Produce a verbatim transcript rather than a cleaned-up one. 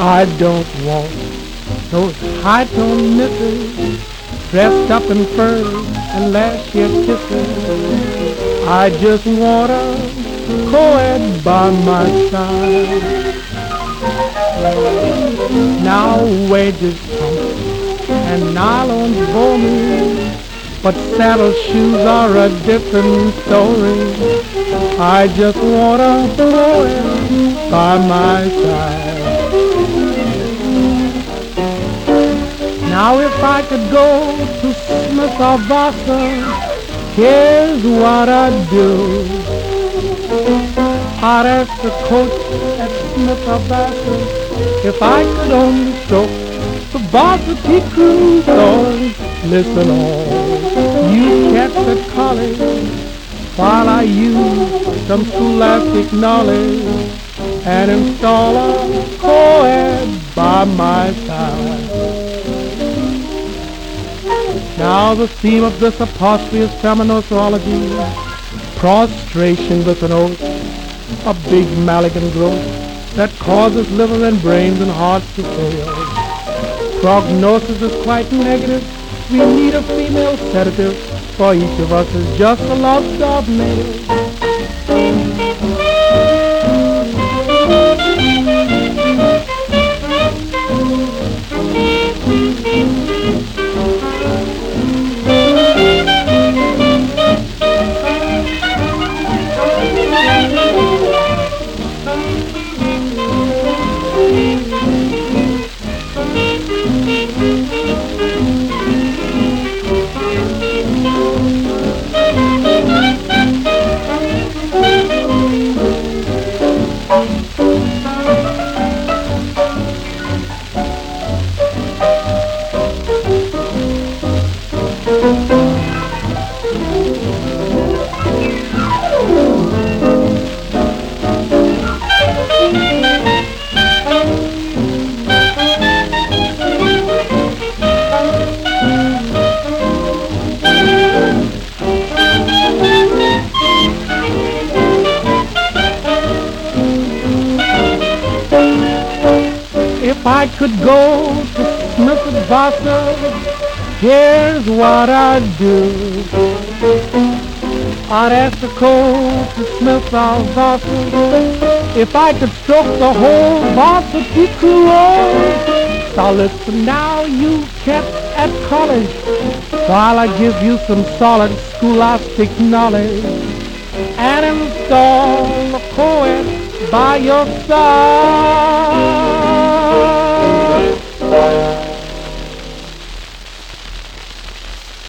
I don't want those high-tone misses dressed up in furs and last year kisses. I just want a co-ed by my side. Now wages pump and nylons bore me, but saddle shoes are a different story. I just want a co-ed by my side. Now if I could go to Smith or Vassar, here's what I'd do. I'd ask the coach at Smith or Vassar if I could only stroke the varsity crew song. Listen on, you cats at college, while I use some scholastic knowledge and install a co-ed by my side. Now the theme of this apostrophe is feminozoology, prostration with an oath, a big malignant growth that causes liver and brains and hearts to fail. Prognosis is quite negative. We need a female sedative, for each of us is just a lost of male. If I could go to Smith and Vassar, here's what I'd do. I'd ask the coach to Smith or Vassar if I could stroke the whole varsity crew. So listen now, you cats at college, while I give you some solid scholastic knowledge and install a co-ed by your side.